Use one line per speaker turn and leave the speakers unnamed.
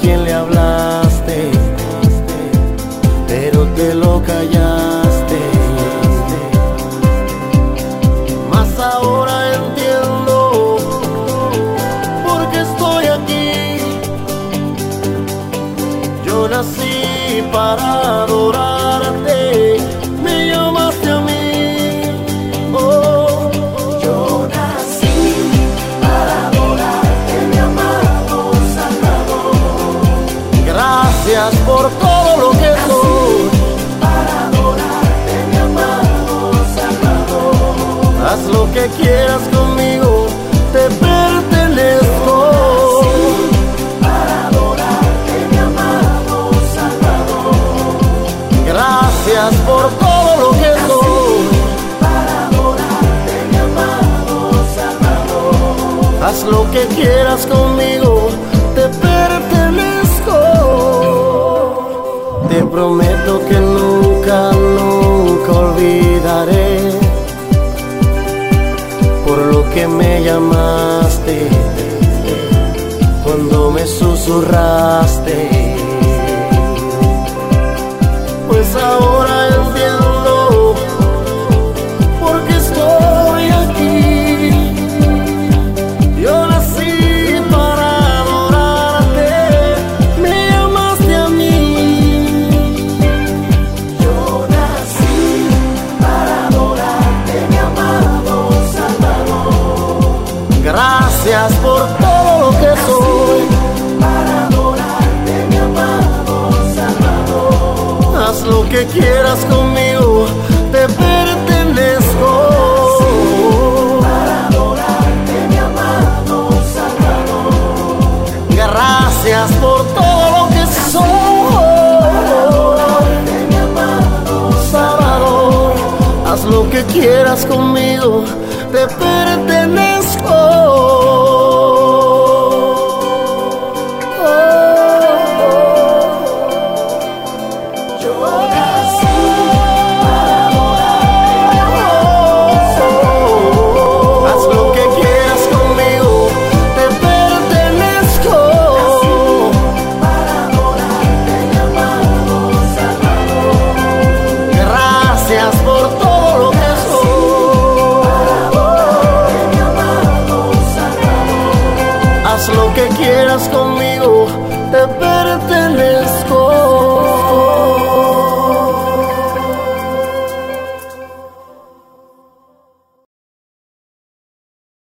quien le hablaste, pero te lo callaste. Mas ahora entiendo por qué estoy aquí. Yo nací para adorarte, me llamaste a mí. Oh,
Yo nací para adorarte, mi amado Salvador.
gracias por todo lo que soy.
Para adorarte, mi amado Salvador.
Haz lo que quieras conmigo, te pertenezco.
Para adorarte, mi amado Salvador.
Gracias por todo lo que soy.
Para adorarte, mi amado Salvador.
Haz lo que quieras conmigo, te pertenezco. Te prometo que nunca, nunca olvidaré por lo que me llamaste, cuando me susurraste. Pues ahora entiendo por qué estoy aquí. Yo nací para adorarte, me llamaste a mí.
Yo nací para adorarte, mi amado Salvador.
Gracias por todo lo que soy.
Para adorarte, mi amado Salvador.
Haz lo que quieras conmigo, te pertenezco.
Para adorarte, mi amado Salvador.
Gracias por todo lo que
Adorarte, mi amado
soy. Salvador, haz lo que quieras conmigo, te pertenezco.
Yo nací para adorarte, mi amado Salvador.
Haz lo que quieras conmigo, te pertenezco.
Para adorarte, mi amado Salvador.
Gracias por todo lo que soy.
Para adorarte, mi amado Salvador.
Haz lo que quieras conmigo, te pertenezco.